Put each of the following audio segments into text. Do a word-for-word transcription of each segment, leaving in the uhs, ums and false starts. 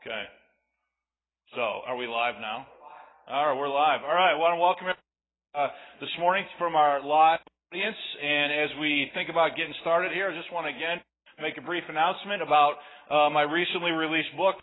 Okay. So, are we live now? All right, we're live. All right, I want to welcome everyone uh, this morning from our live audience. And as we think about getting started here, I just want to again make a brief announcement about uh, my recently released book,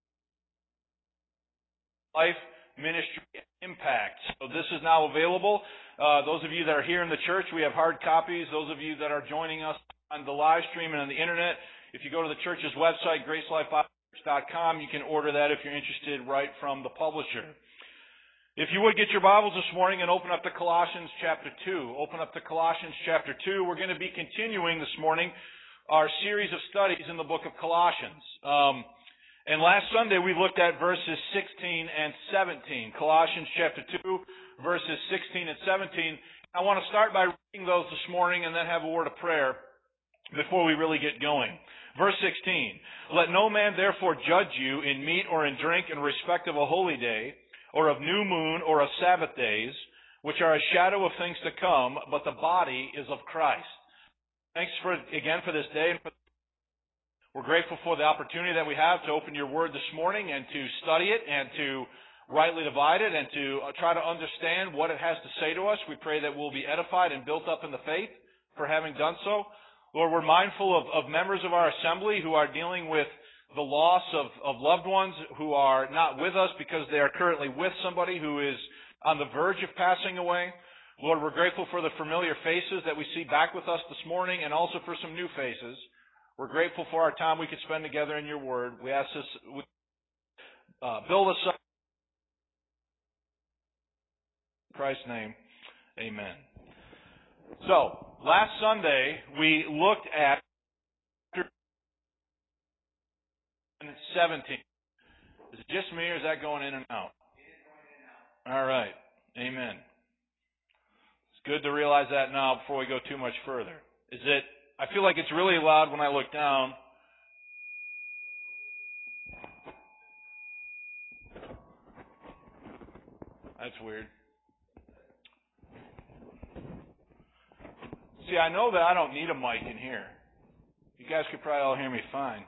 Life, Ministry, and Impact. So this is now available. Uh, those of you that are here in the church, we have hard copies. Those of you that are joining us on the live stream and on the internet, if you go to the church's website, grace life dot com, you can order that if you're interested right from the publisher. If you would get your Bibles this morning and open up to Colossians chapter two. Open up to Colossians chapter two. We're going to be continuing this morning our series of studies in the book of Colossians. Um, and last Sunday we looked at verses sixteen and seventeen. Colossians chapter two, verses sixteen and seventeen. I want to start by reading those this morning and then have a word of prayer before we really get going. Verse sixteen, let no man therefore judge you in meat or in drink in respect of a holy day, or of new moon, or of Sabbath days, which are a shadow of things to come, but the body is of Christ. Thanks for again for this day. We're grateful for the opportunity that we have to open your word this morning and to study it and to rightly divide it and to try to understand what it has to say to us. We pray that we'll be edified and built up in the faith for having done so. Lord, we're mindful of, of members of our assembly who are dealing with the loss of, of loved ones who are not with us because they are currently with somebody who is on the verge of passing away. Lord, we're grateful for the familiar faces that we see back with us this morning and also for some new faces. We're grateful for our time we could spend together in your word. We ask this, uh, build us up. In Christ's name, amen. So, last Sunday, we looked at seventeen. Is it just me or is that going in and out? All right. Amen. It's good to realize that now before we go too much further. Is it, I feel like it's really loud when I look down. That's weird. See, I know that I don't need a mic in here. You guys could probably all hear me fine.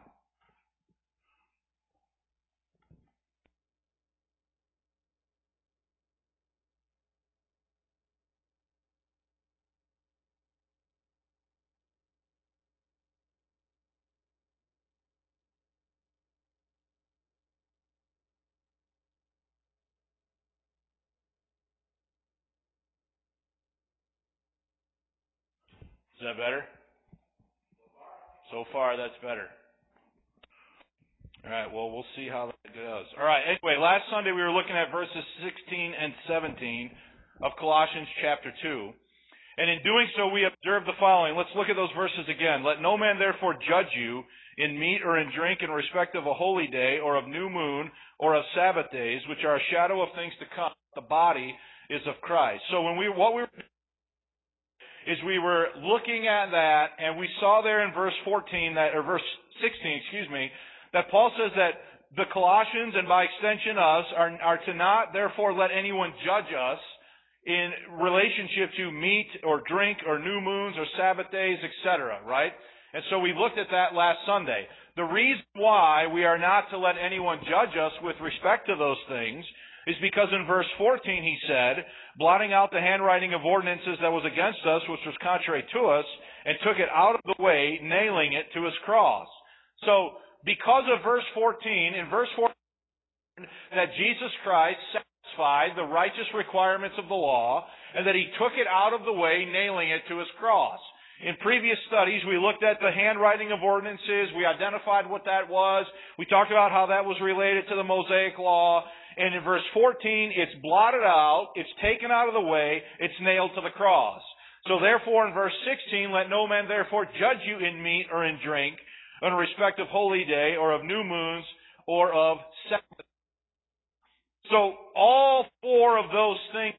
Is that better? So far, that's better. All right, well, we'll see how that goes. All right, anyway, last Sunday we were looking at verses sixteen and seventeen of Colossians chapter two. And in doing so, we observed the following. Let's look at those verses again. Let no man therefore judge you in meat or in drink in respect of a holy day, or of new moon, or of Sabbath days, which are a shadow of things to come. The body is of Christ. So when we, what we were is we were looking at that, and we saw there in verse fourteen, that, or verse sixteen, excuse me, that Paul says that the Colossians, and by extension us, are, are to not therefore let anyone judge us in relationship to meat or drink or new moons or Sabbath days, et cetera, right? And so we looked at that last Sunday. The reason why we are not to let anyone judge us with respect to those things is because in verse fourteen he said, blotting out the handwriting of ordinances that was against us, which was contrary to us, and took it out of the way, nailing it to his cross. So, because of verse fourteen, in verse fourteen, that Jesus Christ satisfied the righteous requirements of the law, and that he took it out of the way, nailing it to his cross. In previous studies, we looked at the handwriting of ordinances. We identified what that was. We talked about how that was related to the Mosaic law. And in verse fourteen, it's blotted out, it's taken out of the way, it's nailed to the cross. So therefore, in verse sixteen, let no man therefore judge you in meat or in drink, in respect of holy day, or of new moons, or of Sabbath. So all four of those things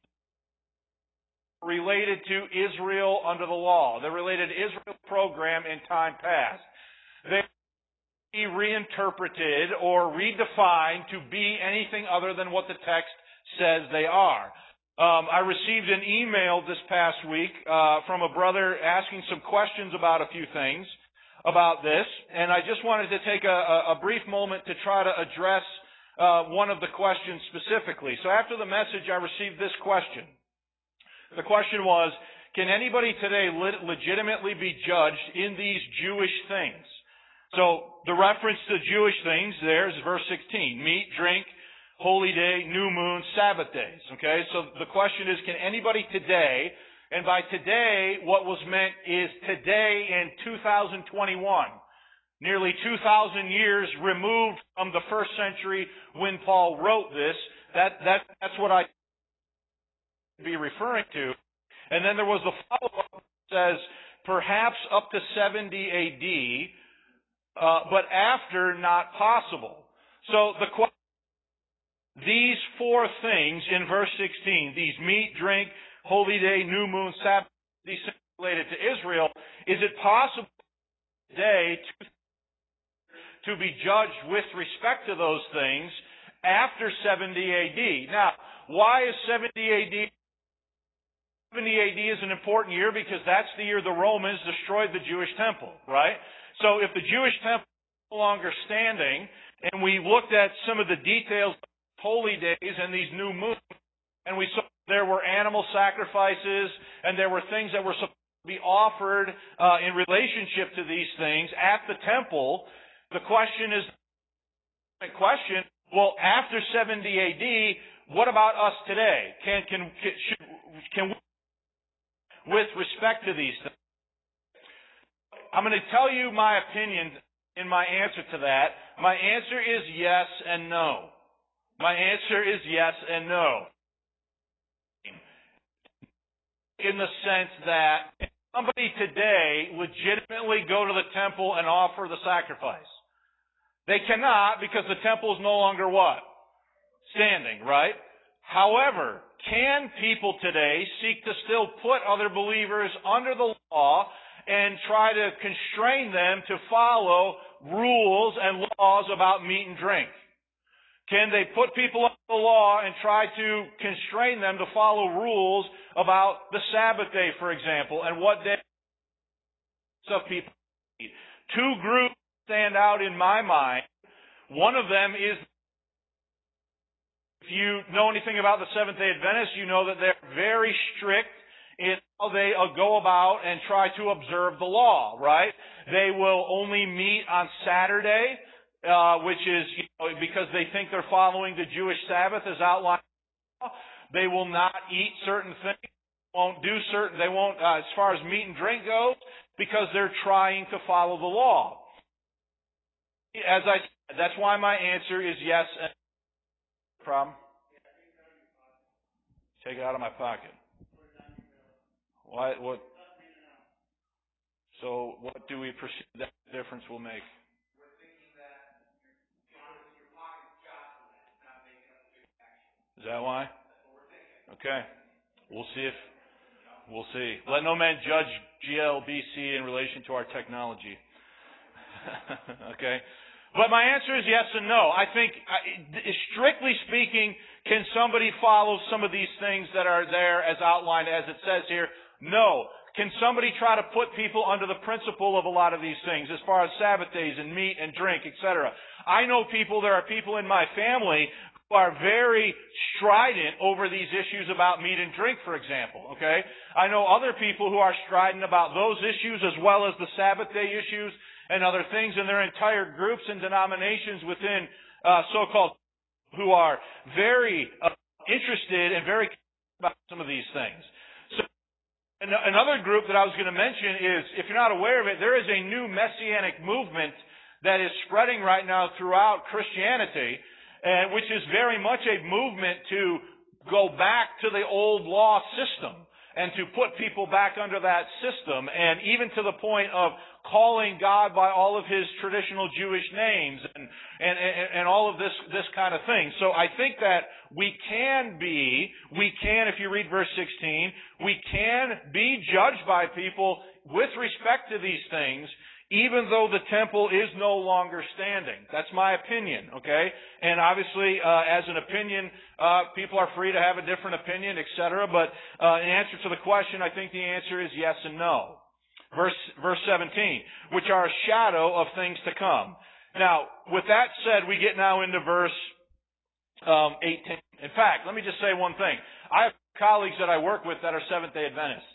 are related to Israel under the law. They're related to Israel's program in time past. They're be reinterpreted or redefined to be anything other than what the text says they are. Um, I received an email this past week uh, from a brother asking some questions about a few things. about this, and I just wanted to take a, a brief moment to try to address uh, one of the questions specifically. So after the message, I received this question. The question was, can anybody today le- legitimately be judged in these Jewish things? So the reference to Jewish things there is verse sixteen, meat, drink, holy day, new moon, Sabbath days. Okay, so the question is, can anybody today, and by today, what was meant is today in two thousand twenty-one, nearly two thousand years removed from the first century when Paul wrote this, that, that that's what I be referring to. And then there was the follow-up that says, perhaps up to seventy A D, uh, but after, not possible. So the question, these four things in verse sixteen, these meat, drink, holy day, new moon, Sabbath, these things related to Israel, is it possible today to, to be judged with respect to those things after seventy A D? Now, why is seventy A D? seventy A D is an important year because that's the year the Romans destroyed the Jewish temple, right? So if the Jewish temple is no longer standing, and we looked at some of the details of holy days and these new moons, and we saw there were animal sacrifices, and there were things that were supposed to be offered uh, in relationship to these things at the temple, the question is, the question, well, after seventy A D, what about us today? Can, can, can, should, can we, with respect to these things? I'm going to tell you my opinion in my answer to that. My answer is yes and no. My answer is yes and no. In the sense that if somebody today legitimately go to the temple and offer the sacrifice, they cannot because the temple is no longer what? Standing, right? However, can people today seek to still put other believers under the law and try to constrain them to follow rules and laws about meat and drink? Can they put people under the law and try to constrain them to follow rules about the Sabbath day, for example, and what day of people need? Two groups stand out in my mind. One of them is, if you know anything about the Seventh-day Adventists, you know that they're very strict in how they go about and try to observe the law, right? They will only meet on Saturday, uh, which is, you know, because they think they're following the Jewish Sabbath as outlined in the law. They will not eat certain things, won't do certain, they won't, uh, as far as meat and drink goes, because they're trying to follow the law. As I said, that's why my answer is yes and no. Problem? Take it out of my pocket. Why, what? So what do we perceive that difference will make? We're thinking that your pocket's jostling, not making up a big action. Is that why? That's what we're thinking. Okay. We'll see if, we'll see. Let no man judge G L B C in relation to our technology. Okay. But my answer is yes and no. I think, strictly speaking, can somebody follow some of these things that are there as outlined as it says here? No. Can somebody try to put people under the principle of a lot of these things as far as Sabbath days and meat and drink, et cetera? I know people, there are people in my family who are very strident over these issues about meat and drink, for example, okay? I know other people who are strident about those issues as well as the Sabbath day issues and other things, and there are entire groups and denominations within uh, so-called who are very uh, interested and very about some of these things. So another group that I was going to mention is, if you're not aware of it, there is a new messianic movement that is spreading right now throughout Christianity, and which is very much a movement to go back to the old law system and to put people back under that system, and even to the point of calling God by all of his traditional Jewish names and, and, and, and all of this, this kind of thing. So I think that we can be, we can, if you read verse sixteen, we can be judged by people with respect to these things, even though the temple is no longer standing. That's my opinion, okay? And obviously, uh, as an opinion, uh, people are free to have a different opinion, et cetera. But uh, in answer to the question, I think the answer is yes and no. Verse, verse seventeen, which are a shadow of things to come. Now, with that said, we get now into verse um, eighteen. In fact, let me just say one thing. I have colleagues that I work with that are Seventh-day Adventists.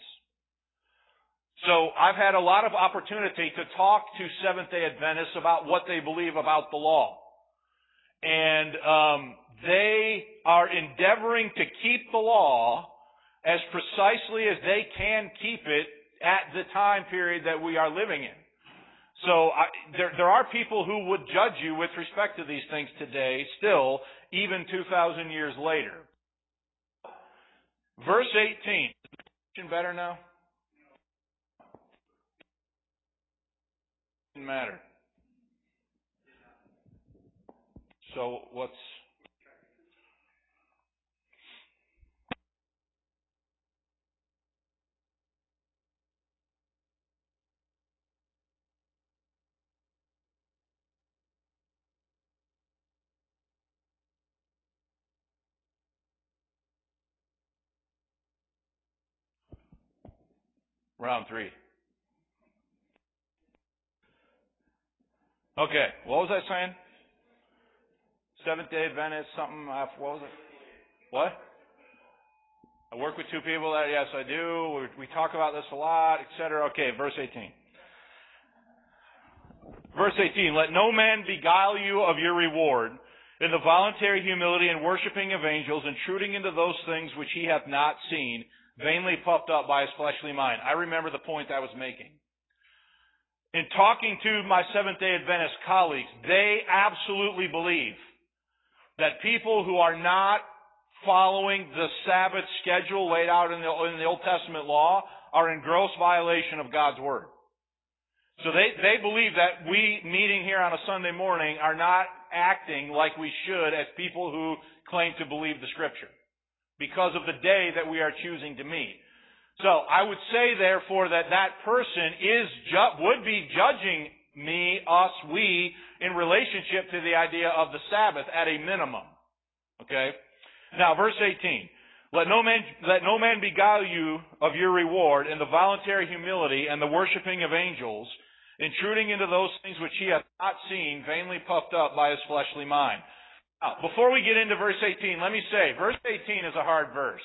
So I've had a lot of opportunity to talk to Seventh-day Adventists about what they believe about the law. And um, they are endeavoring to keep the law as precisely as they can keep it at the time period that we are living in. So I, there, there are people who would judge you with respect to these things today, still, even two thousand years later. Verse eighteen. Is it better now? Doesn't matter. So what's... Round three. Okay, what was I saying? Seventh-day Adventist, something, what was it? What? I work with two people that, yes, I do. We, we talk about this a lot, et cetera. Okay, verse eighteen. Verse eighteen, let no man beguile you of your reward in the voluntary humility and worshiping of angels, intruding into those things which he hath not seen, vainly puffed up by his fleshly mind. I remember the point I was making. In talking to my Seventh-day Adventist colleagues, they absolutely believe that people who are not following the Sabbath schedule laid out in the, in the Old Testament law are in gross violation of God's Word. So they, they believe that we meeting here on a Sunday morning are not acting like we should as people who claim to believe the Scripture because of the day that we are choosing to meet. So I would say, therefore, that that person is ju- would be judging me, us, we, in relationship to the idea of the Sabbath at a minimum. Okay? Now, verse eighteen. Let no man, let no man beguile you of your reward in the voluntary humility and the worshiping of angels, intruding into those things which he hath not seen, vainly puffed up by his fleshly mind. Now, before we get into verse eighteen, let me say, verse eighteen is a hard verse.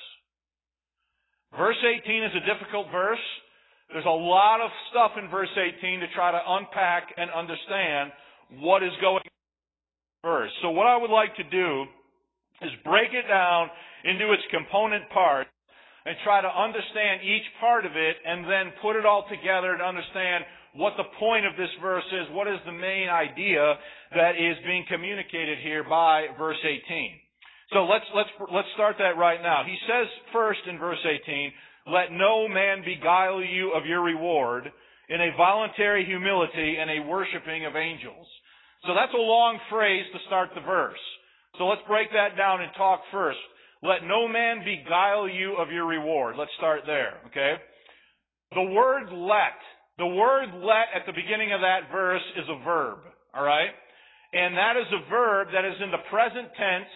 Verse eighteen is a difficult verse. There's a lot of stuff in verse eighteen to try to unpack and understand what is going on in the verse. So what I would like to do is break it down into its component parts and try to understand each part of it and then put it all together to understand what the point of this verse is, what is the main idea that is being communicated here by verse eighteen. So let's let's let's start that right now. He says first in verse eighteen, let no man beguile you of your reward in a voluntary humility and a worshiping of angels. So that's a long phrase to start the verse. So let's break that down and talk first. Let no man beguile you of your reward. Let's start there, okay? The word let, the word let at the beginning of that verse is a verb, all right? And that is a verb that is in the present tense.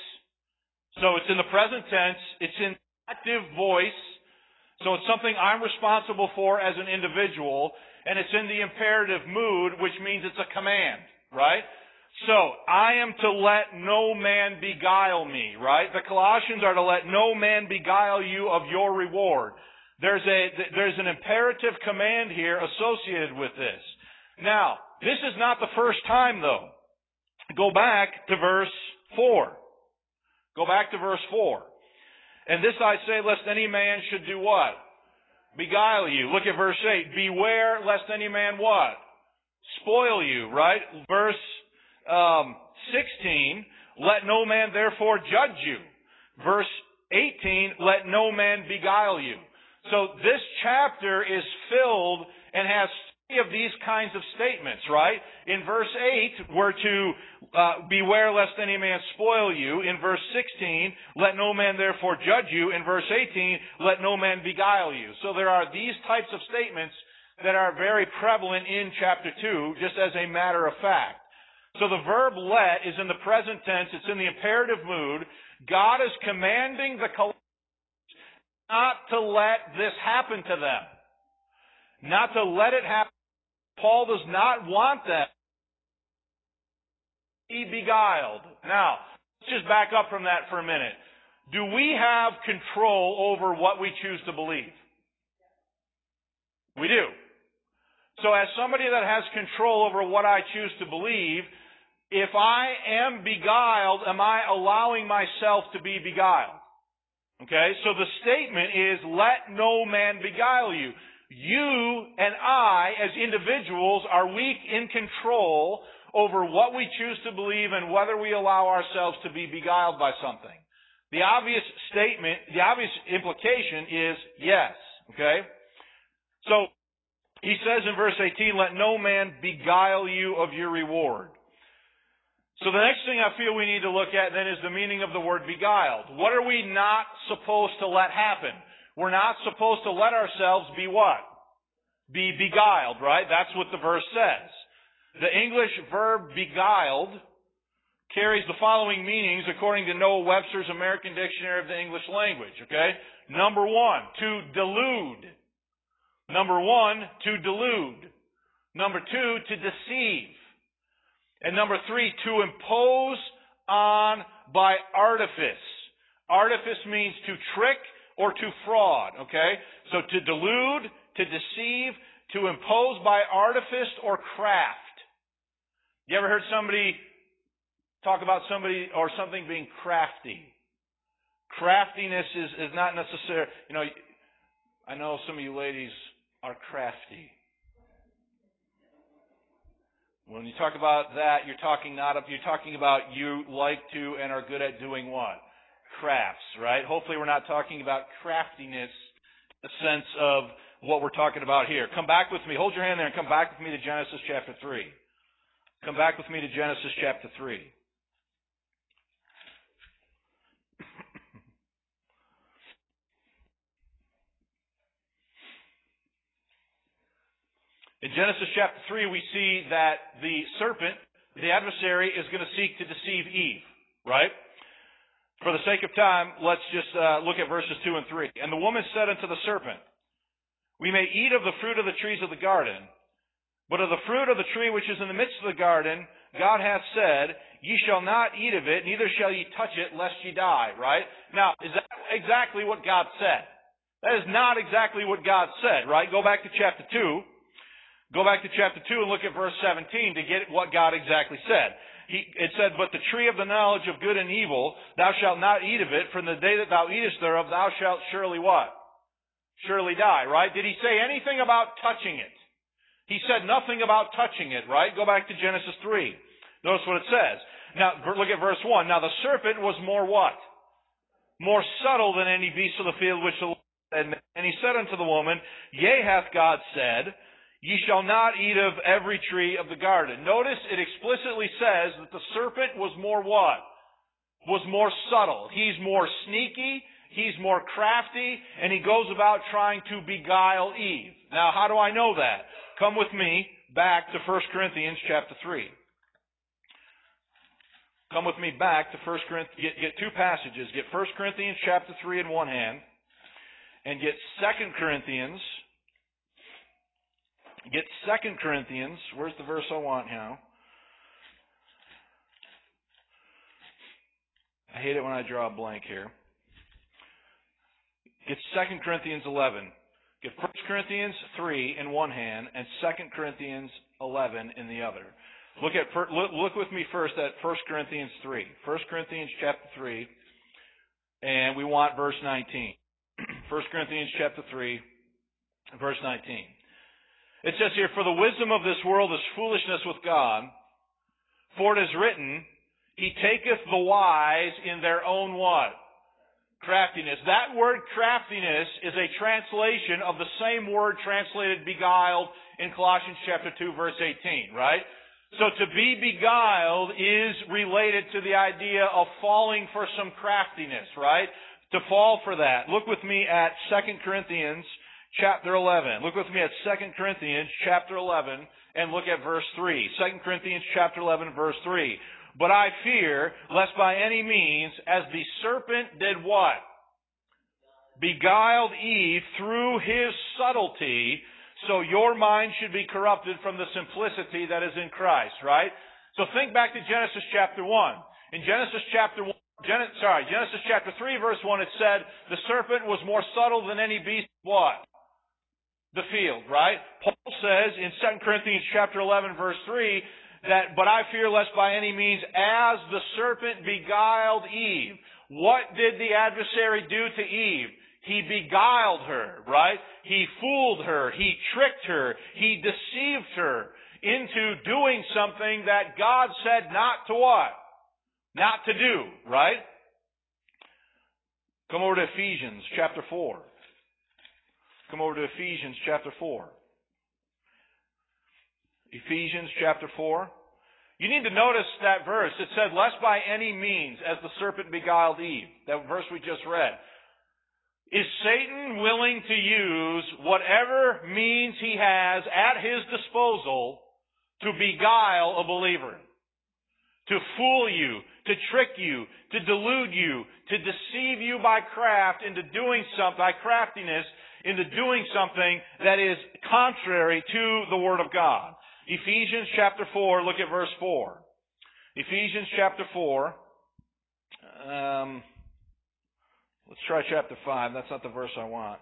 So it's in the present tense. It's in active voice. So it's something I'm responsible for as an individual. And it's in the imperative mood, which means it's a command, right? So, I am to let no man beguile me, right? The Colossians are to let no man beguile you of your reward. There's a, there's an imperative command here associated with this. Now, this is not the first time though. Go back to verse four. Go back to verse four. And this I say, lest any man should do what? Beguile you. Look at verse eight. Beware lest any man what? Spoil you, right? Verse Um, sixteen, let no man therefore judge you. Verse eighteen, let no man beguile you. So this chapter is filled and has three of these kinds of statements, right? In verse eight, we're to uh, beware lest any man spoil you. In verse sixteen, let no man therefore judge you. In verse eighteen, let no man beguile you. So there are these types of statements that are very prevalent in chapter two, just as a matter of fact. So the verb let is in the present tense. It's in the imperative mood. God is commanding the Colossians not to let this happen to them. not to let it happen. Paul does not want that. Be beguiled. Now, let's just back up from that for a minute. Do we have control over what we choose to believe? We do. So as somebody that has control over what I choose to believe, if I am beguiled, am I allowing myself to be beguiled? Okay, so the statement is, let no man beguile you. You and I, as individuals, are weak in control over what we choose to believe and whether we allow ourselves to be beguiled by something. The obvious statement, the obvious implication is yes. Okay? So, he says in verse eighteen, let no man beguile you of your reward. So the next thing I feel we need to look at then is the meaning of the word beguiled. What are we not supposed to let happen? We're not supposed to let ourselves be what? Be beguiled, right? That's what the verse says. The English verb beguiled carries the following meanings according to Noah Webster's American Dictionary of the English Language, okay? Number one, to delude. Number one, to delude. Number two, to deceive. And number three, to impose on by artifice. Artifice means to trick or to fraud, okay? So to delude, to deceive, to impose by artifice or craft. You ever heard somebody talk about somebody or something being crafty? Craftiness is, is not necessary. You know, I know some of you ladies are crafty. When you talk about that, you're talking not you're talking about you like to and are good at doing what? Crafts, right? Hopefully we're not talking about craftiness in the sense of what we're talking about here. Come back with me. Hold your hand there and come back with me to Genesis chapter three. Come back with me to Genesis chapter three. In Genesis chapter three, we see that the serpent, the adversary, is going to seek to deceive Eve, right? For the sake of time, let's just uh, look at verses two and three. And the woman said unto the serpent, we may eat of the fruit of the trees of the garden, but of the fruit of the tree which is in the midst of the garden, God hath said, ye shall not eat of it, neither shall ye touch it, lest ye die, right? Now, is that exactly what God said? That is not exactly what God said, right? Go back to chapter two. Go back to chapter two and look at verse seventeen to get what God exactly said. He, it said, but the tree of the knowledge of good and evil, thou shalt not eat of it, for in the day that thou eatest thereof, thou shalt surely what? Surely die, right? Did he say anything about touching it? He said nothing about touching it, right? Go back to Genesis three. Notice what it says. Now, look at verse one. Now the serpent was more what? More subtle than any beast of the field which the Lord had made. And he said unto the woman, yea, hath God said, ye shall not eat of every tree of the garden. Notice it explicitly says that the serpent was more what? Was more subtle. He's more sneaky. He's more crafty. And he goes about trying to beguile Eve. Now, how do I know that? Come with me back to First Corinthians chapter three. Come with me back to First Corinthians. Get, get two passages. Get First Corinthians chapter three in one hand. And get Second Corinthians Get Second Corinthians. Where's the verse I want now? I hate it when I draw a blank here. Get Second Corinthians eleven. Get First Corinthians three in one hand and Second Corinthians eleven in the other. Look at look, look with me first at First Corinthians three. First Corinthians chapter three, and we want verse nineteen. First Corinthians chapter three, verse nineteen. It says here, for the wisdom of this world is foolishness with God, for it is written, he taketh the wise in their own what? Craftiness. That word craftiness is a translation of the same word translated beguiled in Colossians chapter two, verse eighteen, right? So to be beguiled is related to the idea of falling for some craftiness, right? To fall for that. Look with me at Second Corinthians chapter eleven. Look with me at Second Corinthians chapter eleven and look at verse three. Second Corinthians chapter eleven, verse three. But I fear, lest by any means, as the serpent did what? Beguiled Eve through his subtlety, So your mind should be corrupted from the simplicity that is in Christ, right? So think back to Genesis chapter one. In Genesis chapter one, Gen- sorry, Genesis chapter three, verse one, it said, the serpent was more subtle than any beast of what? The field, right? Paul says in Second Corinthians chapter eleven, verse three, that, but I fear lest by any means, as the serpent beguiled Eve. What did the adversary do to Eve? He beguiled her, right? He fooled her. He tricked her. He deceived her into doing something that God said not to what? Not to do, right? Come over to Ephesians chapter four. Come over to Ephesians chapter four. Ephesians chapter four. You need to notice that verse. It said, lest by any means, as the serpent beguiled Eve. That verse we just read. Is Satan willing to use whatever means he has at his disposal to beguile a believer? To fool you, to trick you, to delude you, to deceive you by craft into doing something, by craftiness, into doing something that is contrary to the Word of God. Ephesians chapter four, look at verse four. Ephesians chapter four. Um, let's try chapter five. That's not the verse I want.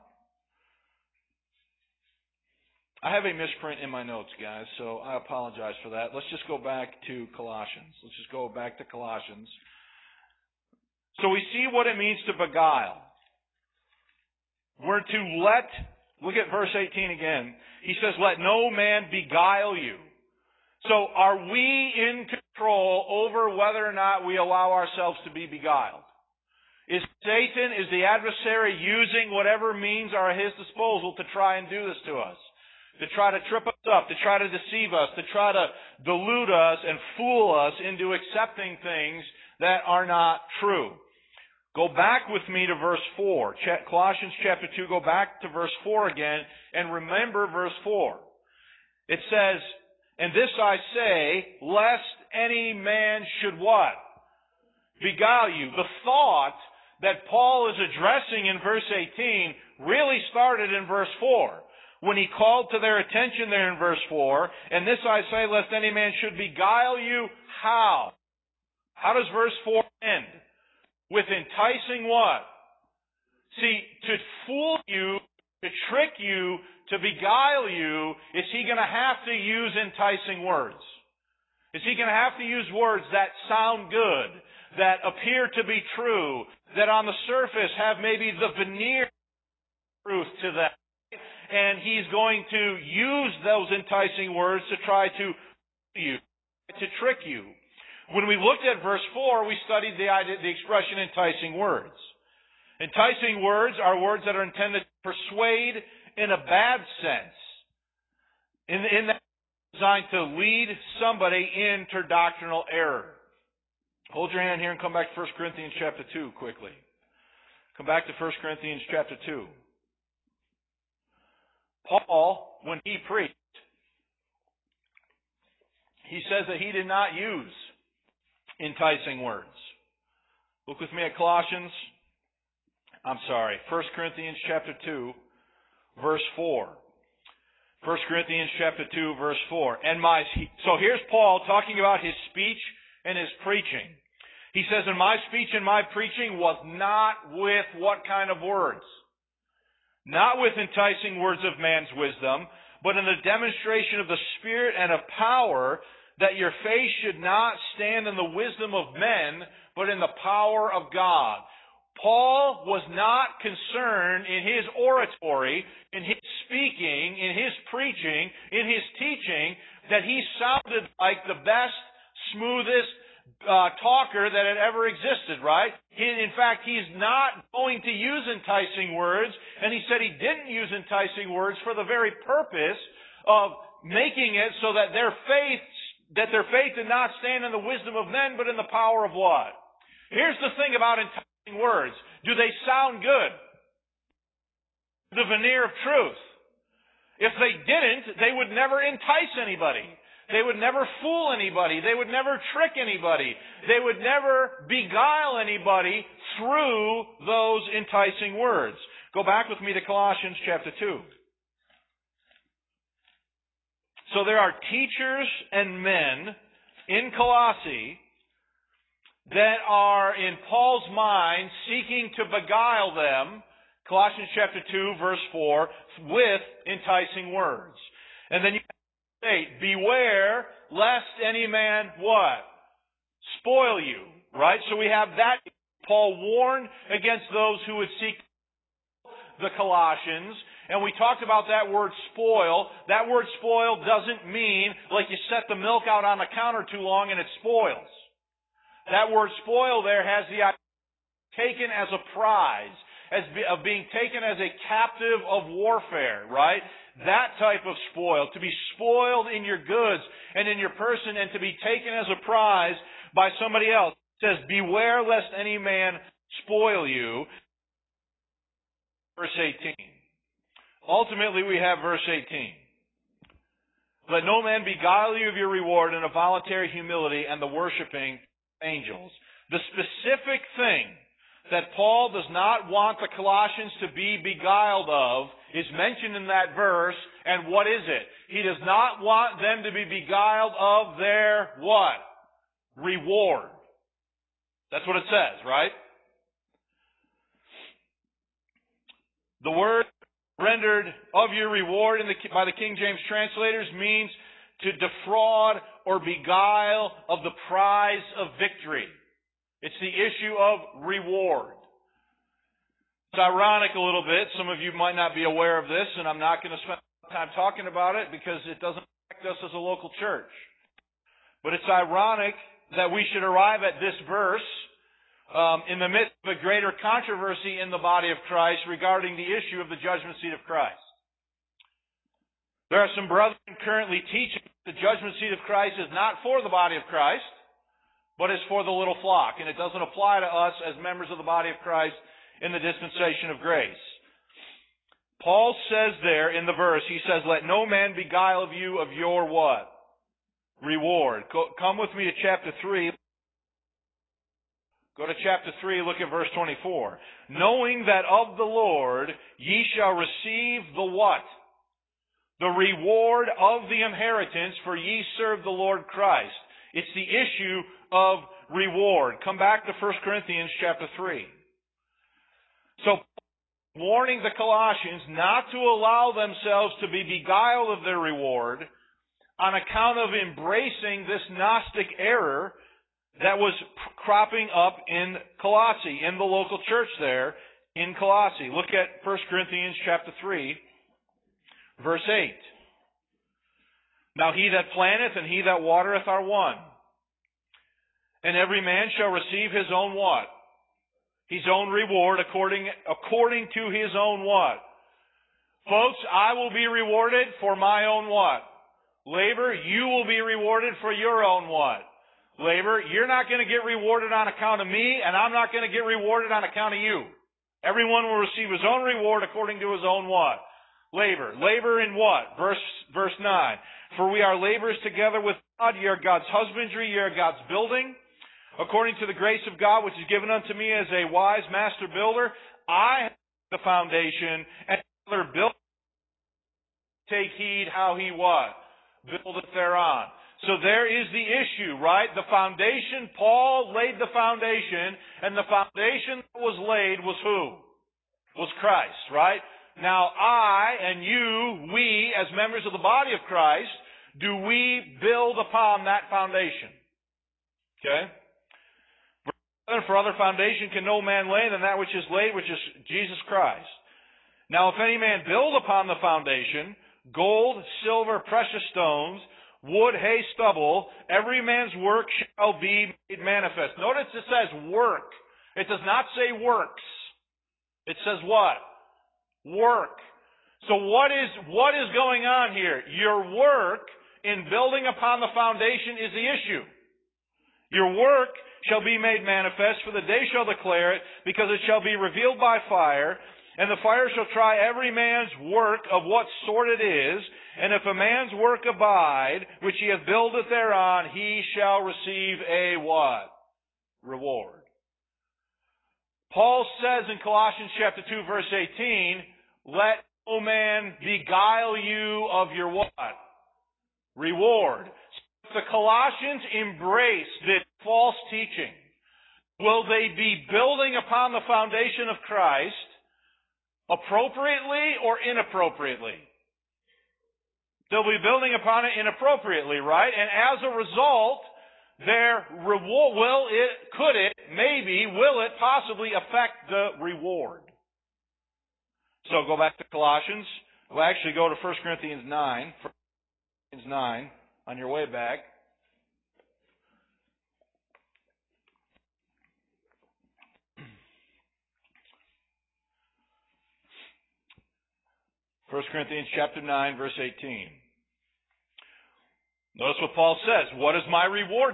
I have a misprint in my notes, guys, so I apologize for that. Let's just go back to Colossians. Let's just go back to Colossians. So we see what it means to beguile. We're to let, look at verse eighteen again. He says, let no man beguile you. So are we in control over whether or not we allow ourselves to be beguiled? Is Satan, is the adversary using whatever means are at his disposal to try and do this to us? To try to trip us up, to try to deceive us, to try to delude us and fool us into accepting things that are not true. Go back with me to verse four. Colossians chapter two, go back to verse four again, and remember verse four. It says, and this I say, lest any man should what? Beguile you. The thought that Paul is addressing in verse eighteen really started in verse four. When he called to their attention there in verse four, and this I say, lest any man should beguile you, how? How does verse four end? With enticing what? See, to fool you, to trick you, to beguile you, is he going to have to use enticing words? Is he going to have to use words that sound good, that appear to be true, that on the surface have maybe the veneer of truth to them? And he's going to use those enticing words to try to you, to trick you. When we looked at verse four, we studied the idea, the expression enticing words. Enticing words are words that are intended to persuade in a bad sense. In, in that designed to lead somebody into doctrinal error. Hold your hand here and come back to First Corinthians chapter two quickly. Come back to First Corinthians chapter two. Paul, when he preached, he says that he did not use enticing words. Look with me at Colossians, I'm sorry, First Corinthians chapter two, verse four. First Corinthians chapter two, verse four. And my, so here's Paul talking about his speech and his preaching. He says, and my speech and my preaching was not with what kind of words? Not with enticing words of man's wisdom, but in the demonstration of the Spirit and of power, that your faith should not stand in the wisdom of men, but in the power of God. Paul was not concerned in his oratory, in his speaking, in his preaching, in his teaching, that he sounded like the best, smoothest uh, talker that had ever existed, right? He, in fact, he's not going to use enticing words, and he said he didn't use enticing words for the very purpose of making it so that their faith, that their faith did not stand in the wisdom of men, but in the power of what? Here's the thing about enticing words. Do they sound good? The veneer of truth. If they didn't, they would never entice anybody. They would never fool anybody. They would never trick anybody. They would never beguile anybody through those enticing words. Go back with me to Colossians chapter two. So there are teachers and men in Colossae that are, in Paul's mind, seeking to beguile them, Colossians chapter two, verse four, with enticing words. And then you state, beware lest any man, what? Spoil you. Right? So we have that. Paul warned against those who would seek the Colossians. And we talked about that word spoil. That word spoil doesn't mean like you set the milk out on the counter too long and it spoils. That word spoil there has the idea of taken as a prize, as be, of being taken as a captive of warfare, right? That type of spoil. To be spoiled in your goods and in your person and to be taken as a prize by somebody else. It says, beware lest any man spoil you. Verse eighteen. Ultimately, we have verse eighteen. Let no man beguile you of your reward in a voluntary humility and the worshiping angels. The specific thing that Paul does not want the Colossians to be beguiled of is mentioned in that verse, and what is it? He does not want them to be beguiled of their what? Reward. That's what it says, right? The word rendered of your reward in the, by the King James translators means to defraud or beguile of the prize of victory. It's the issue of reward. It's ironic a little bit. Some of you might not be aware of this, and I'm not going to spend time talking about it because it doesn't affect us as a local church. But it's ironic that we should arrive at this verse um, in the midst of a greater controversy in the body of Christ regarding the issue of the judgment seat of Christ. There are some brethren currently teaching the judgment seat of Christ is not for the body of Christ, but is for the little flock, and it doesn't apply to us as members of the body of Christ in the dispensation of grace. Paul says there in the verse, he says, let no man beguile of you of your what? Reward. Go, come with me to chapter three. Go to chapter three, look at verse twenty-four. Knowing that of the Lord ye shall receive the what? The reward of the inheritance, for ye serve the Lord Christ. It's the issue of reward. Come back to First Corinthians chapter three. So, warning the Colossians not to allow themselves to be beguiled of their reward on account of embracing this Gnostic error that was cropping up in Colossae, in the local church there in Colossae. Look at First Corinthians chapter three, verse eight. Now he that planteth and he that watereth are one. And every man shall receive his own what? His own reward according, according to his own what? Folks, I will be rewarded for my own what? Labor. You will be rewarded for your own what? Labor. You're not going to get rewarded on account of me, and I'm not going to get rewarded on account of you. Everyone will receive his own reward according to his own what? Labor. Labor in what? Verse, verse nine. For we are laborers together with God. Ye are God's husbandry. Ye are God's building. According to the grace of God which is given unto me as a wise master builder, I have the foundation, and another builder take heed how he what? Buildeth thereon. So there is the issue, right? The foundation, Paul laid the foundation, and the foundation that was laid was who? Was Christ, right? Now I and you, we, as members of the body of Christ, do we build upon that foundation? Okay? For other foundation can no man lay than that which is laid, which is Jesus Christ. Now if any man build upon the foundation, gold, silver, precious stones, wood, hay, stubble, every man's work shall be made manifest. Notice it says work. It does not say works. It says what? Work. So what is, what is going on here? Your work in building upon the foundation is the issue. Your work shall be made manifest, for the day shall declare it, because it shall be revealed by fire, and the fire shall try every man's work of what sort it is, and if a man's work abide, which he hath builded thereon, he shall receive a what? Reward. Paul says in Colossians chapter two, verse eighteen, let no man beguile you of your what? Reward. If the Colossians embrace this false teaching, will they be building upon the foundation of Christ appropriately or inappropriately? They'll be building upon it inappropriately, right? And as a result, their reward, will it, could it, maybe, will it possibly affect the reward? So go back to Colossians. We'll actually go to First Corinthians nine. First Corinthians nine on your way back. First Corinthians chapter nine, verse eighteen. Notice what Paul says. What is my reward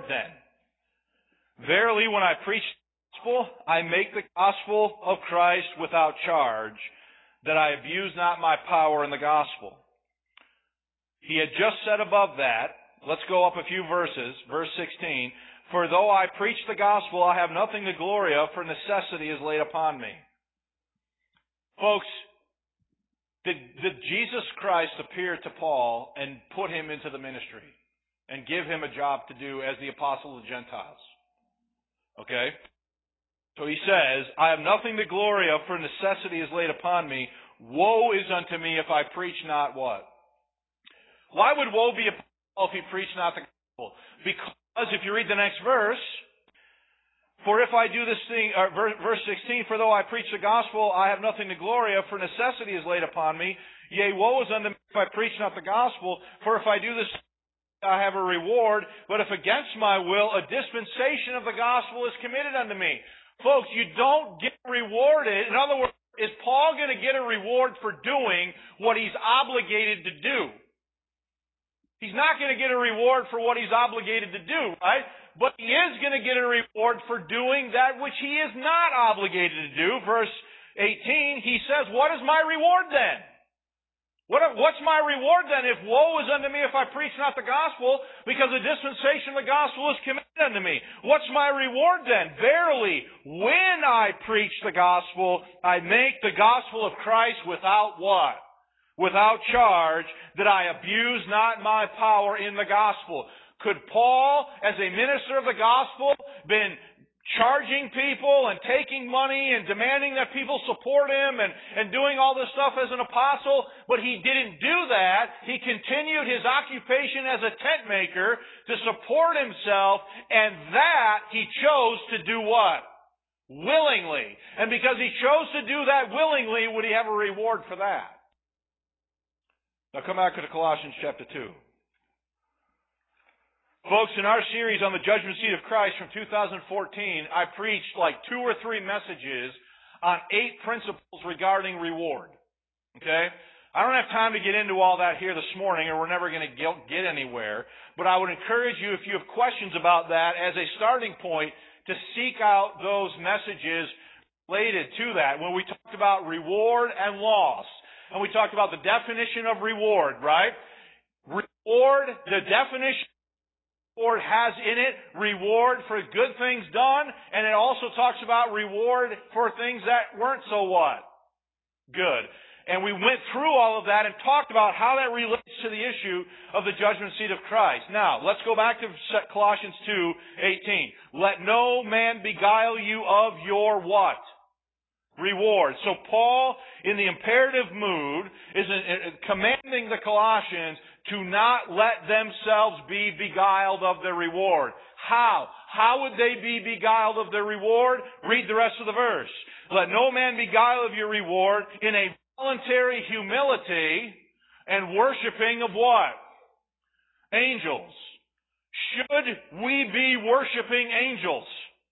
then? Verily, when I preach the gospel, I make the gospel of Christ without charge, that I abuse not my power in the gospel. He had just said above that, let's go up a few verses, verse sixteen, for though I preach the gospel, I have nothing to glory of, for necessity is laid upon me. Folks, Did, did Jesus Christ appear to Paul and put him into the ministry and give him a job to do as the apostle of the Gentiles? Okay? So he says, I have nothing to glory of, for necessity is laid upon me. Woe is unto me if I preach not what? Why would woe be upon Paul if he preached not the gospel? Because if you read the next verse, for if I do this thing, uh, verse sixteen, for though I preach the gospel, I have nothing to glory of, for necessity is laid upon me. Yea, woe is unto me if I preach not the gospel, for if I do this, I have a reward. But if against my will, a dispensation of the gospel is committed unto me. Folks, you don't get rewarded. In other words, is Paul going to get a reward for doing what he's obligated to do? He's not going to get a reward for what he's obligated to do, right? But he is going to get a reward for doing that which he is not obligated to do. Verse eighteen, he says, what is my reward then? What, what's my reward then if woe is unto me if I preach not the gospel, because the dispensation of the gospel is committed unto me? What's my reward then? Verily, when I preach the gospel, I make the gospel of Christ without what? Without charge, that I abuse not my power in the gospel. Could Paul, as a minister of the gospel, been charging people and taking money and demanding that people support him and, and doing all this stuff as an apostle? But he didn't do that. He continued his occupation as a tent maker to support himself, and that he chose to do what? Willingly. And because he chose to do that willingly, would he have a reward for that? Now come back to Colossians chapter two. Folks, in our series on the judgment seat of Christ from two thousand fourteen, I preached like two or three messages on eight principles regarding reward. Okay? I don't have time to get into all that here this morning, or we're never going to get anywhere. But I would encourage you, if you have questions about that, as a starting point, to seek out those messages related to that. When we talked about reward and loss, and we talked about the definition of reward, right? Reward, the definition Reward has in it reward for good things done, and it also talks about reward for things that weren't so what? Good. And we went through all of that and talked about how that relates to the issue of the judgment seat of Christ. Now, let's go back to Colossians two eighteen. Let no man beguile you of your what? Reward. So Paul, in the imperative mood, is commanding the Colossians to not let themselves be beguiled of their reward. How? How would they be beguiled of their reward? Read the rest of the verse. Let no man beguile of your reward in a voluntary humility and worshiping of what? Angels. Should we be worshiping angels?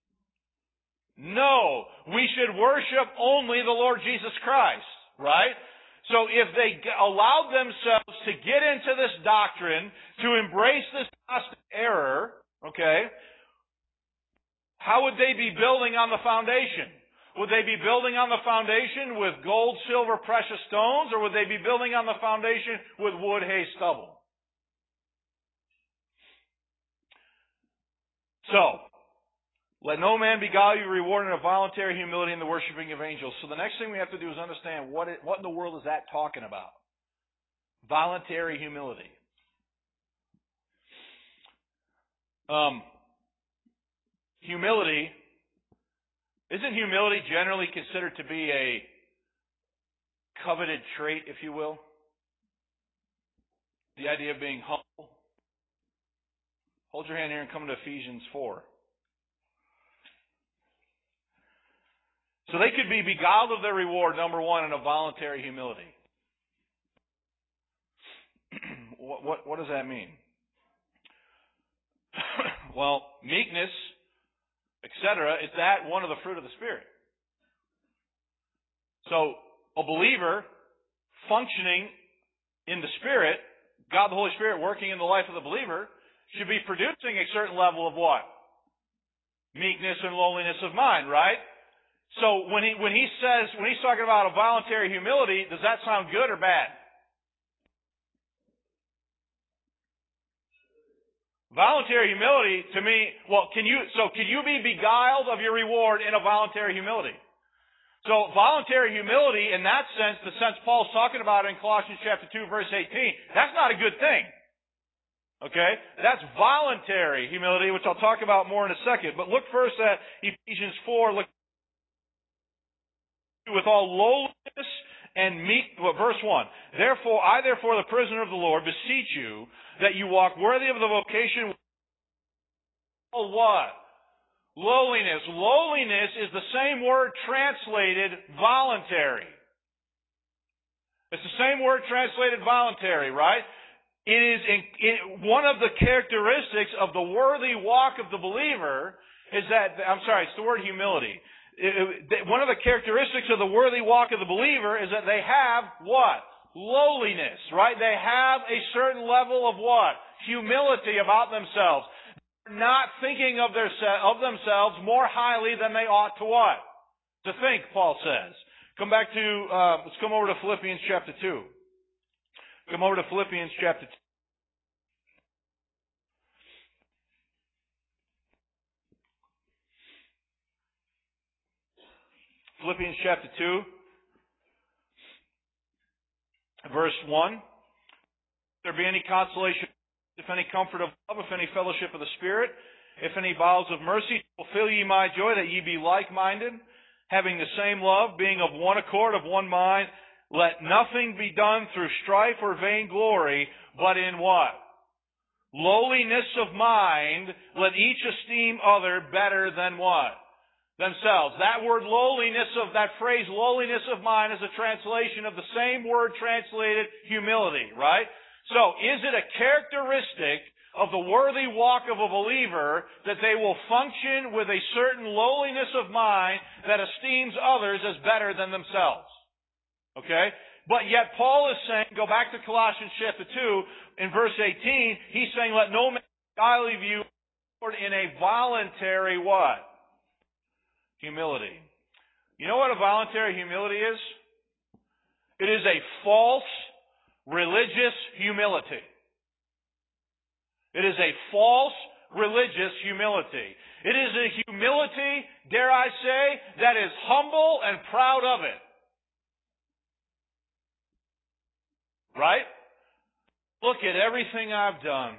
No. We should worship only the Lord Jesus Christ, right? So if they allowed themselves to get into this doctrine, to embrace this Gnostic error, okay, how would they be building on the foundation? Would they be building on the foundation with gold, silver, precious stones, or would they be building on the foundation with wood, hay, stubble? So, let no man beguile you, reward in a voluntary humility in the worshiping of angels. So the next thing we have to do is understand what it, what in the world is that talking about? Voluntary humility. Um, humility, isn't humility generally considered to be a coveted trait, if you will? The idea of being humble. Hold your hand here and come to Ephesians four. So they could be beguiled of their reward, number one, in a voluntary humility. what, what, what does that mean? Well, meekness, et cetera, is that one of the fruit of the Spirit. So a believer functioning in the Spirit, God the Holy Spirit working in the life of the believer, should be producing a certain level of what? Meekness and lowliness of mind, right? So when he when he says when he's talking about a voluntary humility, does that sound good or bad? Voluntary humility to me, well, can you so can you be beguiled of your reward in a voluntary humility? So voluntary humility, in that sense, the sense Paul's talking about in Colossians chapter two, verse eighteen, that's not a good thing. Okay? That's voluntary humility, which I'll talk about more in a second. But look first at Ephesians four, look with all lowliness and meek, well, verse one. Therefore, I therefore, the prisoner of the Lord, beseech you that you walk worthy of the vocation. All what? Lowliness. Lowliness is the same word translated voluntary. It's the same word translated voluntary, right? It is in, it, one of the characteristics of the worthy walk of the believer is that, I'm sorry, it's the word humility. It, it, one of the characteristics of the worthy walk of the believer is that they have what? Lowliness, right? They have a certain level of what? Humility about themselves. They're not thinking of, their, of themselves more highly than they ought to what? To think, Paul says. Come back to, uh, let's come over to Philippians chapter two. Come over to Philippians chapter two. Philippians chapter two, verse one. If there be any consolation, if any comfort of love, if any fellowship of the Spirit, if any bowels of mercy, fulfill ye my joy, that ye be like-minded, having the same love, being of one accord, of one mind. Let nothing be done through strife or vainglory, but in what? Lowliness of mind, let each esteem other better than what? Themselves. That word lowliness of, that phrase lowliness of mind is a translation of the same word translated humility, right? So, is it a characteristic of the worthy walk of a believer that they will function with a certain lowliness of mind that esteems others as better than themselves? Okay? But yet Paul is saying, go back to Colossians chapter two, in verse eighteen, he's saying, let no man beguile you in a voluntary what? Humility. You know what a voluntary humility is? It is a false religious humility. It is a false religious humility. It is a humility, dare I say, that is humble and proud of it. Right? Look at everything I've done.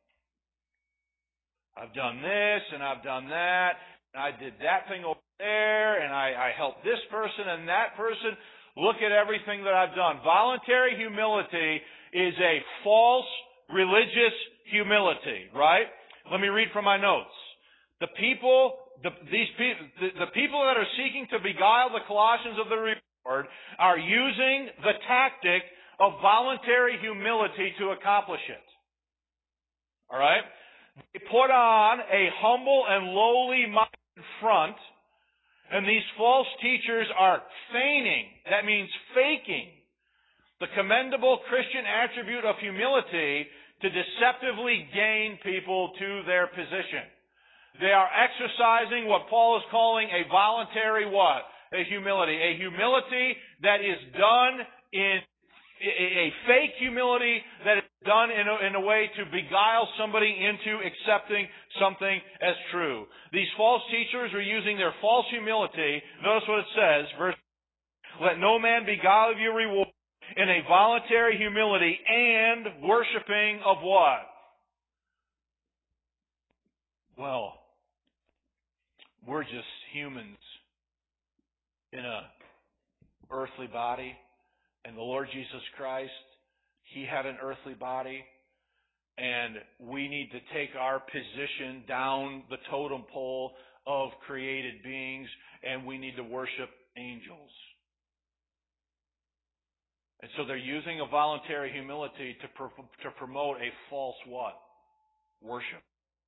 I've done this and I've done that. And I did that thing over there and I, I helped this person and that person. Look at everything that I've done. Voluntary humility is a false religious humility, right? Let me read from my notes. The people, the, these people, the, the people that are seeking to beguile the Colossians of the reward are using the tactic of voluntary humility to accomplish it. All right? They put on a humble and lowly minded front, and these false teachers are feigning, that means faking, the commendable Christian attribute of humility to deceptively gain people to their position. They are exercising what Paul is calling a voluntary what? A humility. A humility that is done in a fake humility that is done in a, in a way to beguile somebody into accepting something as true. These false teachers are using their false humility. Notice what it says, verse, let no man beguile of your reward in a voluntary humility and worshiping of what? well, we're just humans in a earthly body, and the Lord Jesus Christ, He had an earthly body, and we need to take our position down the totem pole of created beings, and we need to worship angels. And so they're using a voluntary humility to pro- to promote a false what? Worship.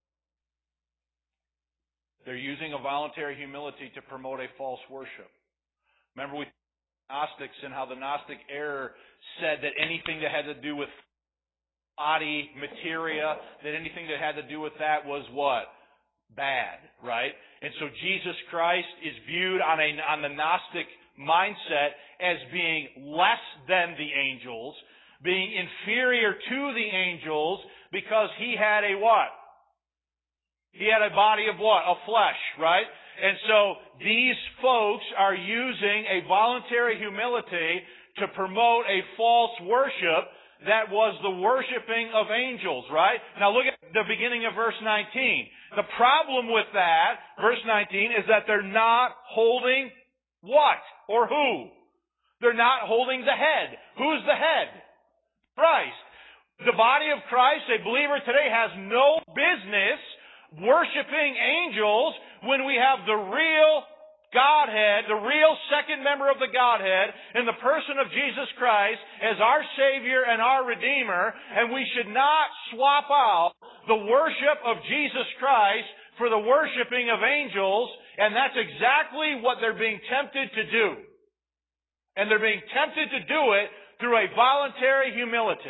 They're using a voluntary humility to promote a false worship. Remember we Gnostics and how the Gnostic error said that anything that had to do with body, materia, that anything that had to do with that was what? Bad, right? And so Jesus Christ is viewed on a on the Gnostic mindset as being less than the angels, being inferior to the angels, because he had a what? He had a body of what? Of flesh, right? And so these folks are using a voluntary humility to promote a false worship that was the worshiping of angels, right? Now look at the beginning of verse nineteen. The problem with that, verse nineteen, is that they're not holding what? Or who? They're not holding the head. Who's the head? Christ. The body of Christ, a believer today, has no business worshiping angels when we have the real Godhead, the real second member of the Godhead, in the person of Jesus Christ as our Savior and our Redeemer, and we should not swap out the worship of Jesus Christ for the worshiping of angels, and that's exactly what they're being tempted to do. And they're being tempted to do it through a voluntary humility.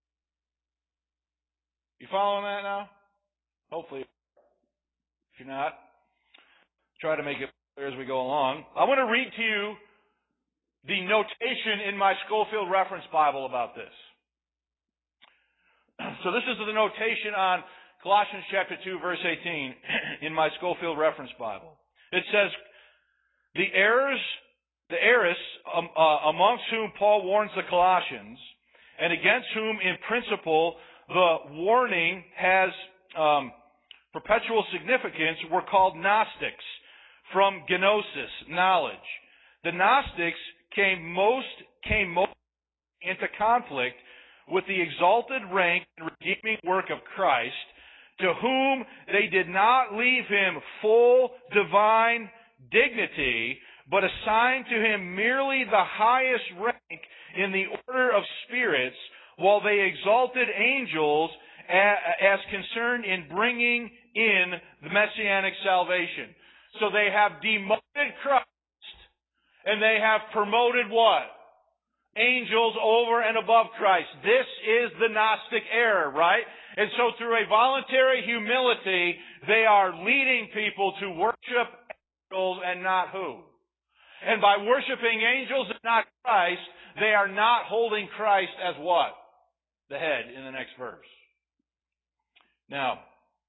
You following that now? Hopefully. If you're not, try to make it clear as we go along. I want to read to you the notation in my Scofield Reference Bible about this. So this is the notation on Colossians chapter two, verse eighteen in my Scofield Reference Bible. It says, the heirs, the heiress um, uh, amongst whom Paul warns the Colossians, and against whom in principle the warning has um, perpetual significance, were called Gnostics, from gnosis, knowledge. The Gnostics came most came most into conflict with the exalted rank and redeeming work of Christ, to whom they did not leave him full divine dignity, but assigned to him merely the highest rank in the order of spirits, while they exalted angels as concerned in bringing in the messianic salvation. So they have demoted Christ, and they have promoted what? Angels over and above Christ. This is the Gnostic error, right? And so through a voluntary humility, they are leading people to worship angels and not who? And by worshiping angels and not Christ, they are not holding Christ as what? The head in the next verse. Now,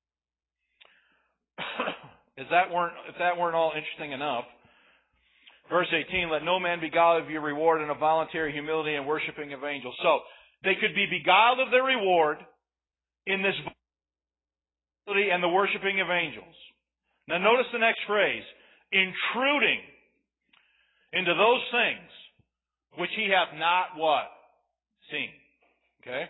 if that weren't if that weren't all interesting enough, verse eighteen, let no man beguile of your reward in a voluntary humility and worshiping of angels. So they could be beguiled of their reward in this humility and the worshiping of angels. Now notice the next phrase, intruding into those things which he hath not what? Seen. Okay?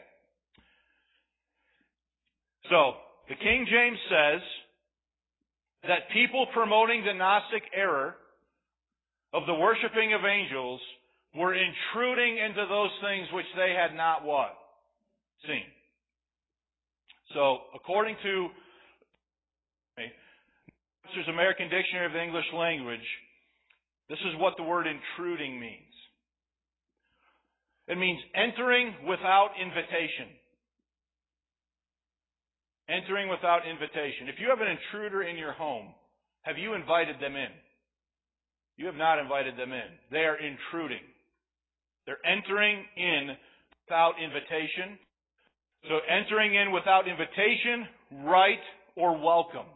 So, the King James says that people promoting the Gnostic error of the worshiping of angels were intruding into those things which they had not what? Seen. So, according to Webster's American Dictionary of the English Language, this is what the word intruding means. It means entering without invitation. Entering without invitation. If you have an intruder in your home, have you invited them in? You have not invited them in. They are intruding. They're entering in without invitation. So entering in without invitation, right, or welcome.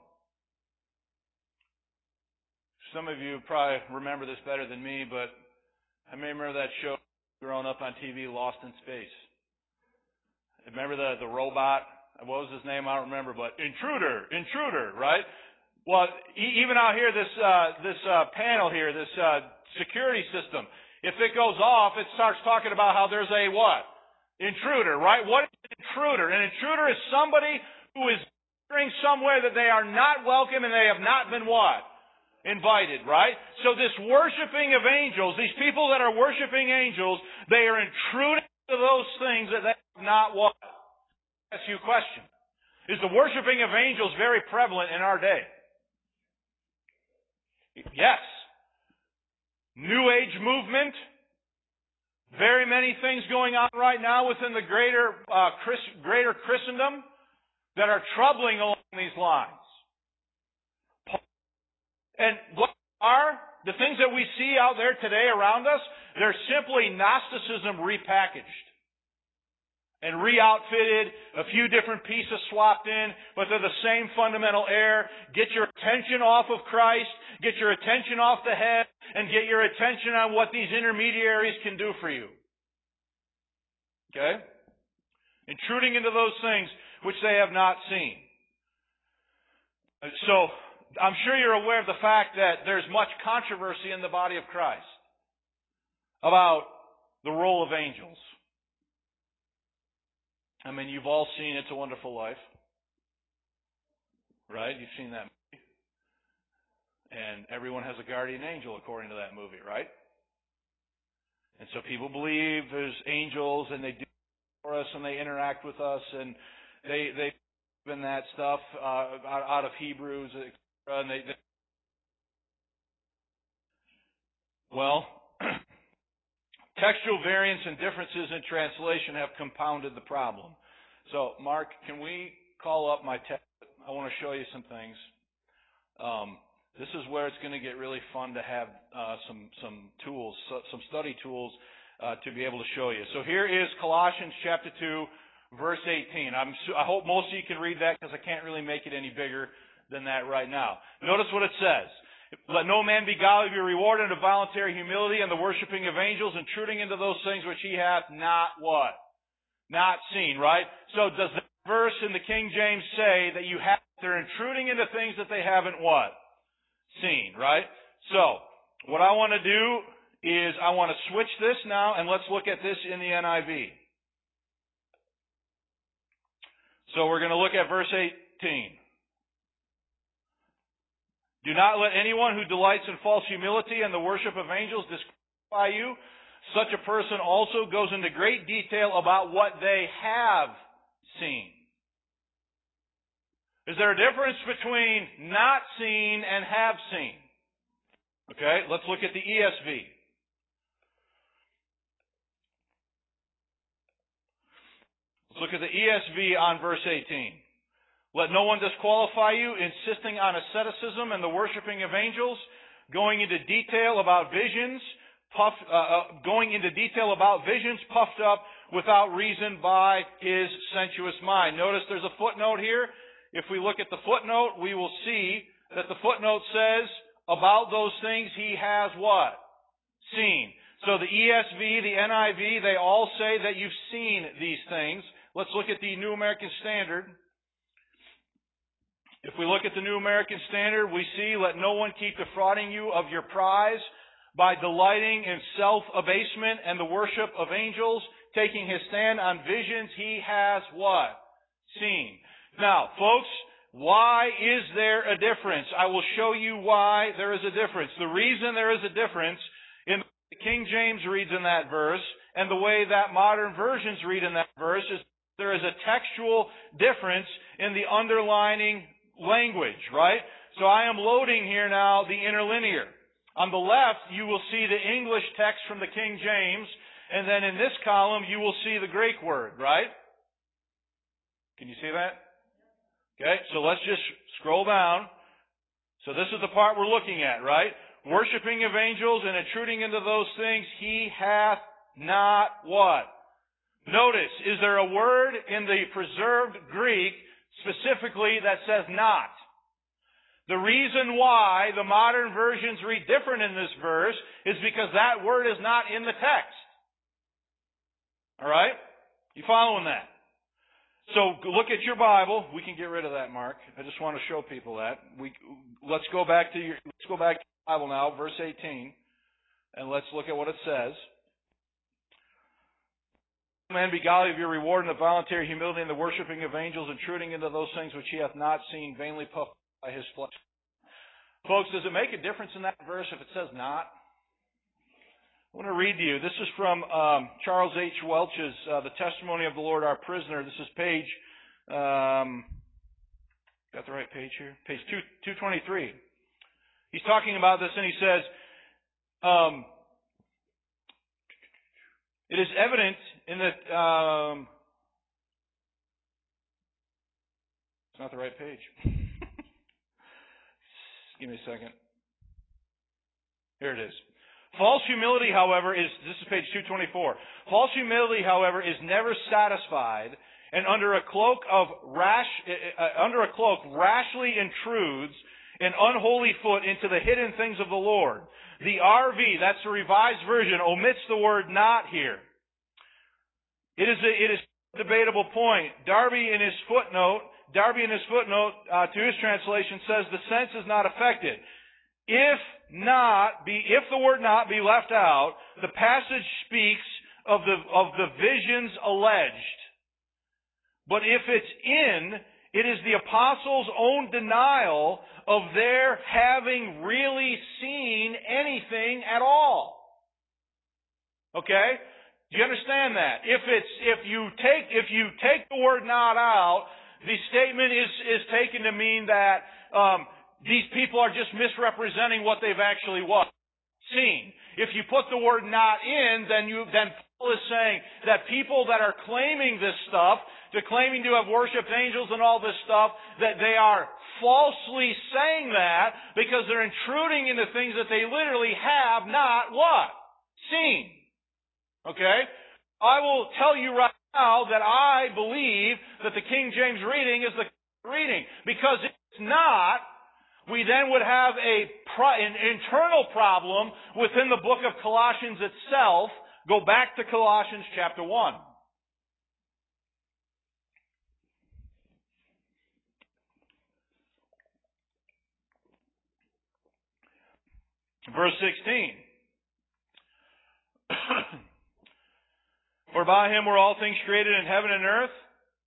Some of you probably remember this better than me, but I may remember that show growing up on T V, Lost in Space. Remember the, the robot what was his name? I don't remember, but intruder, intruder, right? Well, e- even out here, this uh, this uh, panel here, this uh, security system, if it goes off, it starts talking about how there's a what? Intruder, right? What is an intruder? An intruder is somebody who is entering somewhere that they are not welcome and they have not been what? Invited, right? So this worshiping of angels, these people that are worshiping angels, they are intruding into those things that they have not what? Ask you a question. Is the worshiping of angels very prevalent in our day? Yes. New Age movement. Very many things going on right now within the greater, uh, Chris, greater Christendom that are troubling along these lines. And what are the things that we see out there today around us? They're simply Gnosticism repackaged and re-outfitted, a few different pieces swapped in, but they're the same fundamental error. Get your attention off of Christ, get your attention off the head, and get your attention on what these intermediaries can do for you. Okay? Intruding into those things which they have not seen. So, I'm sure you're aware of the fact that there's much controversy in the body of Christ about the role of angels. I mean, you've all seen It's a Wonderful Life, right? You've seen that movie. And everyone has a guardian angel according to that movie, right? And so people believe there's angels and they do for us and they interact with us and they they in that stuff uh, out, out of Hebrews, et cetera. And they, they well, textual variance and differences in translation have compounded the problem. So, Mark, can we call up my text? I want to show you some things. Um, this is where it's going to get really fun to have uh, some some tools, some study tools uh, to be able to show you. So here is Colossians chapter two, verse eighteen. I'm, I hope most of you can read that because I can't really make it any bigger than that right now. Notice what it says. Let no man be godly be rewarded in voluntary humility and the worshiping of angels, intruding into those things which he hath not what? Not seen, right? So does the verse in the King James say that you have, they're intruding into things that they haven't what? Seen, right? So, what I want to do is I want to switch this now and let's look at this in the N I V. So we're going to look at verse eighteen. Do not let anyone who delights in false humility and the worship of angels disqualify you. Such a person also goes into great detail about what they have seen. Is there a difference between not seen and have seen? Okay, let's look at the E S V. Let's look at the E S V on verse eighteen. Let no one disqualify you, insisting on asceticism and the worshiping of angels, going into detail about visions, puffed, uh, uh, going into detail about visions puffed up without reason by his sensuous mind. Notice there's a footnote here. If we look at the footnote, we will see that the footnote says about those things he has what? Seen. So the E S V, the N I V, they all say that you've seen these things. Let's look at the New American Standard. If we look at the New American Standard, we see, let no one keep defrauding you of your prize by delighting in self-abasement and the worship of angels, taking his stand on visions he has what? Seen. Now, folks, why is there a difference? I will show you why there is a difference. The reason there is a difference in the King James reads in that verse and the way that modern versions read in that verse is there is a textual difference in the underlining language, right? So I am loading here now the interlinear. On the left, you will see the English text from the King James, and then in this column, you will see the Greek word, right? Can you see that? Okay, so let's just scroll down. So this is the part we're looking at, right? Worshipping of angels and intruding into those things, he hath not what? Notice, is there a word in the preserved Greek specifically that says not? The reason why the modern versions read different in this verse is because that word is not in the text. Alright? You following that? So look at your Bible. We can get rid of that, Mark. I just want to show people that. We let's go back to your let's go back to your Bible now, verse eighteen, and let's look at what it says. Man, be godly of your reward in the voluntary humility and the worshiping of angels, intruding into those things which he hath not seen, vainly puffed by his flesh. Folks, does it make a difference in that verse if it says not? I want to read to you. This is from um, Charles H. Welch's uh, The Testimony of the Lord Our Prisoner. This is page, um, got the right page here? Page two twenty-three. He's talking about this and he says, um, it is evident in that, um, it's not the right page. Give me a second. Here it is. False humility, however, is, this is page two twenty-four. False humility, however, is never satisfied, and under a cloak of rash, uh, under a cloak rashly intrudes an unholy foot into the hidden things of the Lord. The R V, that's the Revised Version, omits the word not here. It is a, it is a debatable point. Darby in his footnote, Darby in his footnote uh, to his translation says the sense is not affected. If not be, if the word not be left out, the passage speaks of the, of the visions alleged. But if it's in, it is the apostles' own denial of their having really seen anything at all. Okay? Do you understand that? If it's, if you take, if you take the word not out, the statement is, is taken to mean that, um, these people are just misrepresenting what they've actually what? Seen. If you put the word not in, then you then Paul is saying that people that are claiming this stuff, they're claiming to have worshipped angels and all this stuff, that they are falsely saying that because they're intruding into things that they literally have not what? Seen. Okay? I will tell you right now that I believe that the King James reading is the reading. Because if it's not, we then would have a pro- an internal problem within the book of Colossians itself. Go back to Colossians chapter one. Verse sixteen. For by him were all things created in heaven and earth,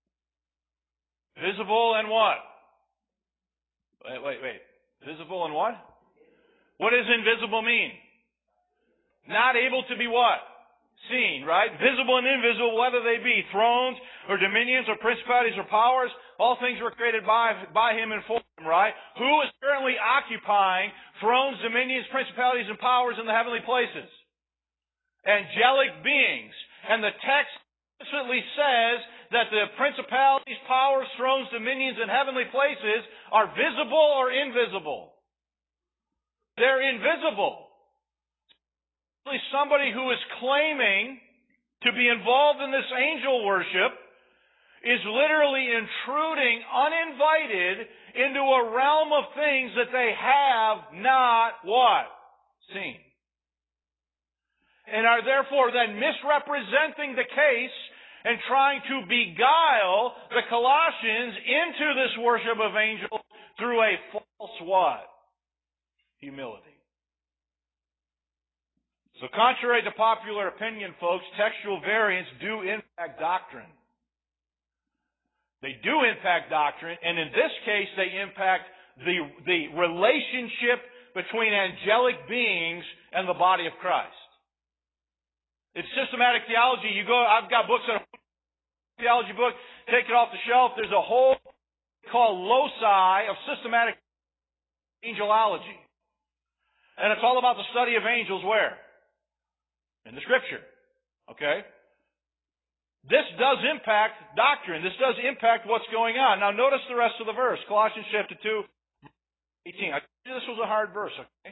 visible and what? Wait, wait, wait. Visible and what? What does invisible mean? Not able to be what? Seen, right? Visible and invisible, whether they be thrones or dominions or principalities or powers, all things were created by, by him and for him, right? Who is currently occupying thrones, dominions, principalities, and powers in the heavenly places? Angelic beings. And the text explicitly says that the principalities, powers, thrones, dominions, and heavenly places are visible or invisible. They're invisible. Somebody who is claiming to be involved in this angel worship is literally intruding uninvited into a realm of things that they have not what? Seen. And are therefore then misrepresenting the case and trying to beguile the Colossians into this worship of angels through a false what? Humility. So contrary to popular opinion, folks, textual variants do impact doctrine. They do impact doctrine, and in this case, they impact the, the relationship between angelic beings and the body of Christ. It's systematic theology. You go, I've got books on a theology book, take it off the shelf. There's a whole called loci of systematic angelology. And it's all about the study of angels where? In the Scripture. Okay? This does impact doctrine. This does impact what's going on. Now notice the rest of the verse. Colossians chapter two, eighteen. I told you this was a hard verse, okay?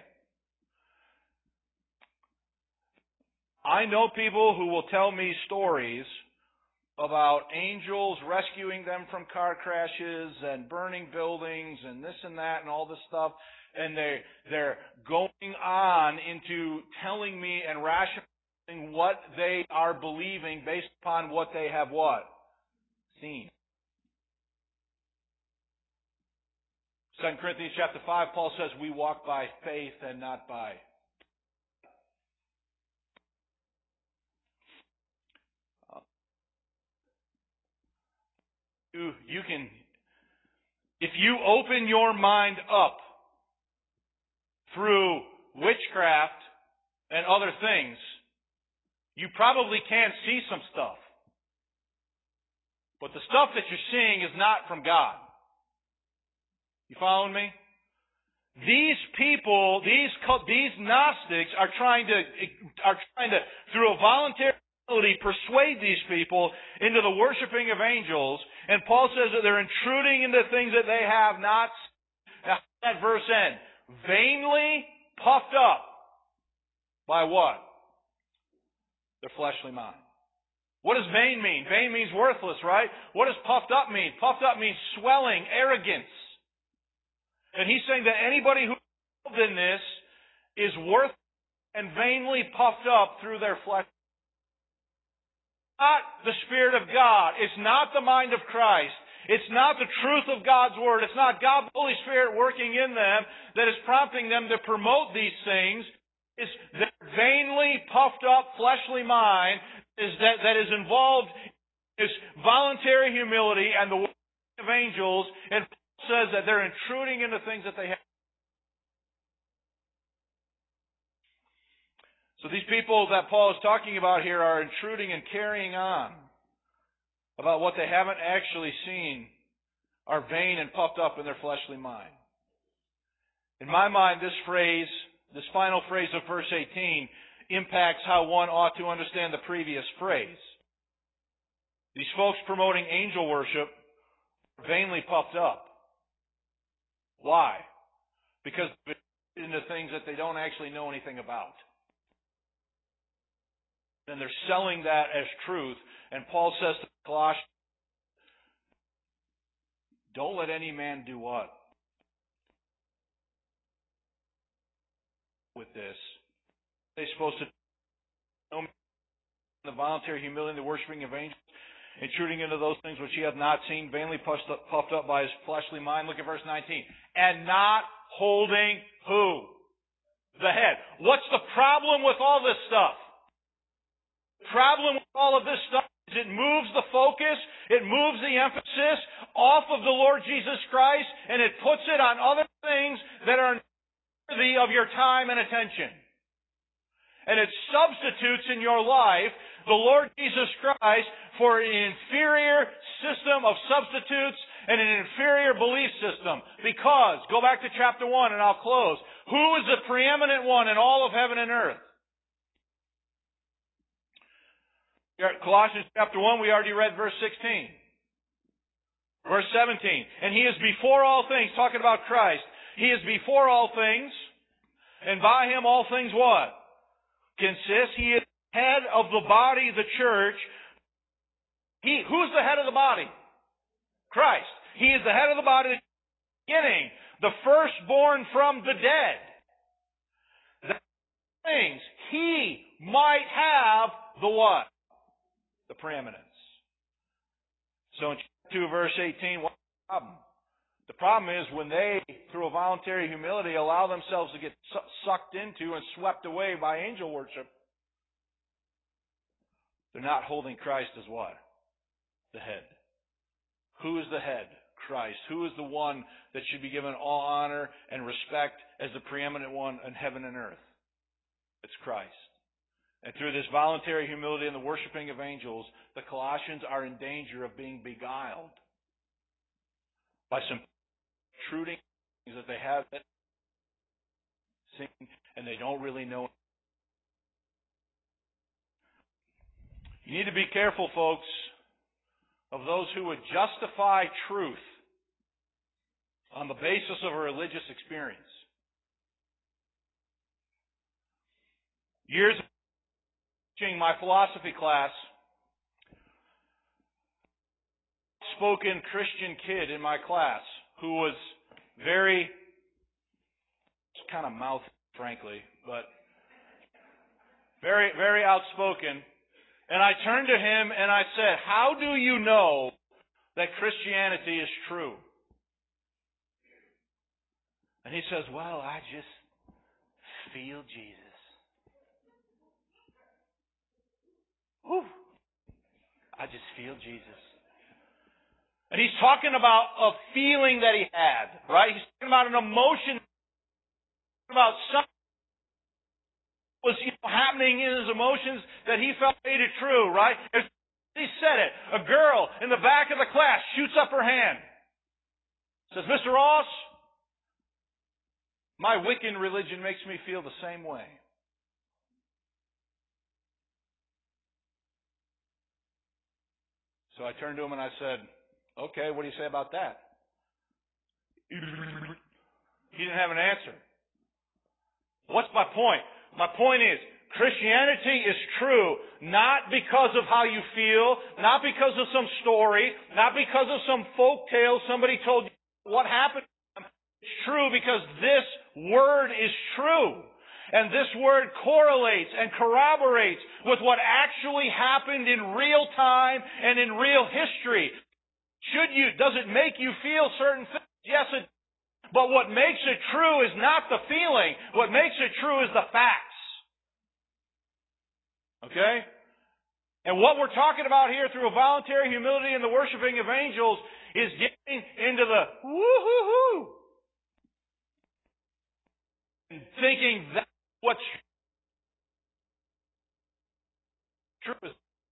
I know people who will tell me stories about angels rescuing them from car crashes and burning buildings and this and that and all this stuff. And they, they're going on into telling me and rationalizing what they are believing based upon what they have what? Seen. Second Corinthians chapter five, Paul says we walk by faith and not by. You, you can, if you open your mind up through witchcraft and other things, you probably can see some stuff. But the stuff that you're seeing is not from God. You following me? These people, these these Gnostics are trying to are trying to through a voluntary ability persuade these people into the worshiping of angels. And Paul says that they're intruding into things that they have not. Now, that verse end. Vainly puffed up by what? Their fleshly mind. What does vain mean? Vain means worthless, right? What does puffed up mean? Puffed up means swelling, arrogance. And he's saying that anybody who's involved in this is worthless and vainly puffed up through their flesh. It's not the Spirit of God. It's not the mind of Christ. It's not the truth of God's Word. It's not God's Holy Spirit working in them that is prompting them to promote these things. It's their vainly puffed up fleshly mind is that, that is involved in this voluntary humility and the worship of angels, and Paul says that they're intruding into things that they have. So these people that Paul is talking about here are intruding and carrying on about what they haven't actually seen, are vain and puffed up in their fleshly mind. In my mind, this phrase, this final phrase of verse eighteen, impacts how one ought to understand the previous phrase. These folks promoting angel worship are vainly puffed up. Why? Because they're into things that they don't actually know anything about. And they're selling that as truth. And Paul says to the Colossians, don't let any man do what? With this. They're supposed to know the voluntary humility and the worshiping of angels, intruding into those things which he hath not seen, vainly puffed up, puffed up by his fleshly mind. Look at verse nineteen. And not holding who? The head. What's the problem with all this stuff? The problem with all of this stuff is it moves the focus, it moves the emphasis off of the Lord Jesus Christ, and it puts it on other things that are worthy of your time and attention. And it substitutes in your life the Lord Jesus Christ for an inferior system of substitutes and an inferior belief system. Because, go back to chapter one and I'll close. Who is the preeminent one in all of heaven and earth? Colossians chapter one, we already read verse sixteen. Verse seventeen. And he is before all things, talking about Christ. He is before all things, and by him all things what? Consist. He is head of the body, the church. He, who's the head of the body? Christ. He is the head of the body, the beginning, the firstborn from the dead. That things he might have the what? The preeminence. So in chapter two, verse eighteen, what's the problem? The problem is when they, through a voluntary humility, allow themselves to get sucked into and swept away by angel worship, they're not holding Christ as what? The head. Who is the head? Christ. Who is the one that should be given all honor and respect as the preeminent one in heaven and earth? It's Christ. And through this voluntary humility and the worshiping of angels, the Colossians are in danger of being beguiled by some intruding things that they have that sing and they don't really know. You need to be careful, folks, of those who would justify truth on the basis of a religious experience. Years ago, teaching my philosophy class, spoken Christian kid in my class who was very kind of mouthy, frankly, but very, very outspoken. And I turned to him and I said, how do you know that Christianity is true? And he says, well, I just feel Jesus. Whew. I just feel Jesus. And he's talking about a feeling that he had, right? He's talking about an emotion, about something that was you know, happening in his emotions that he felt made it true, right? As he said it, a girl in the back of the class shoots up her hand. Says, Mister Ross, my Wiccan religion makes me feel the same way. So I turned to him and I said, okay, what do you say about that? He didn't have an answer. What's my point? My point is, Christianity is true not because of how you feel, not because of some story, not because of some folk tale somebody told you what happened. It's true because this word is true. And this word correlates and corroborates with what actually happened in real time and in real history. Should you, does it make you feel certain things? Yes, it does. But what makes it true is not the feeling. What makes it true is the facts. Okay? And what we're talking about here through voluntary humility and the worshiping of angels is getting into the woo-hoo-hoo. And thinking that's what's true. The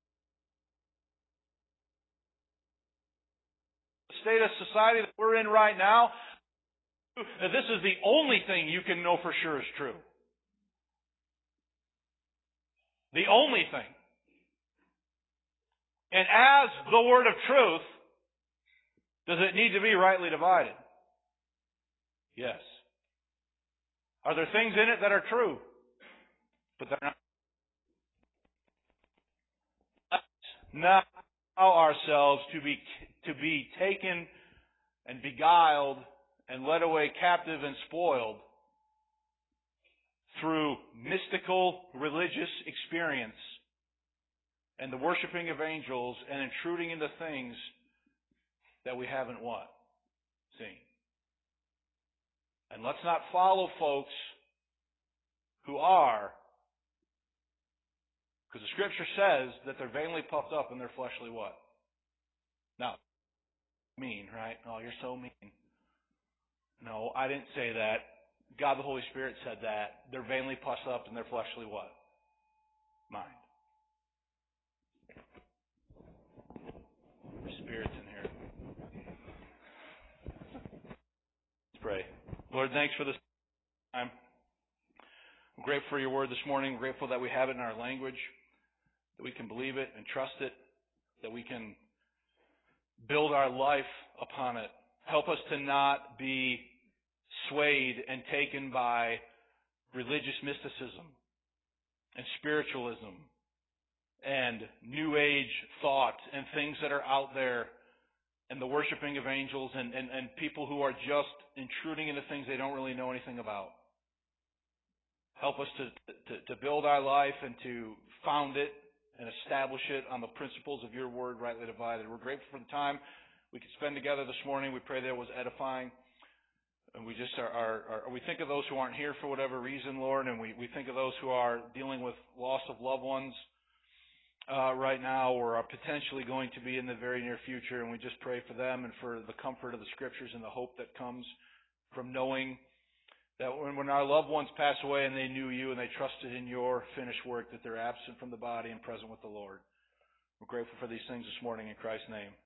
state of society that we're in right now, this is the only thing you can know for sure is true. The only thing. And as the word of truth, does it need to be rightly divided? Yes. Are there things in it that are true? But they're not. Let's not allow ourselves to be to be taken and beguiled and led away captive and spoiled through mystical religious experience and the worshiping of angels and intruding into things that we haven't what? Seen. And let's not follow folks who are, because the Scripture says that they're vainly puffed up in their fleshly what? Now, mean, right? Oh, you're so mean. No, I didn't say that. God the Holy Spirit said that. They're vainly puffed up in their fleshly what? Mind. There's spirits in here. Let's pray. Lord, thanks for this time. I'm grateful for your word this morning. I'm grateful that we have it in our language, that we can believe it and trust it, that we can build our life upon it. Help us to not be swayed and taken by religious mysticism and spiritualism and New Age thought and things that are out there and the worshiping of angels and, and, and people who are just intruding into things they don't really know anything about. Help us to, to, to build our life and to found it and establish it on the principles of your word rightly divided. We're grateful for the time we could spend together this morning. We pray that it was edifying. And we just are, are, are we think of those who aren't here for whatever reason, Lord, and we, we think of those who are dealing with loss of loved ones uh, right now or are potentially going to be in the very near future. And we just pray for them and for the comfort of the Scriptures and the hope that comes from knowing that when, when our loved ones pass away and they knew you and they trusted in your finished work, that they're absent from the body and present with the Lord. We're grateful for these things this morning in Christ's name.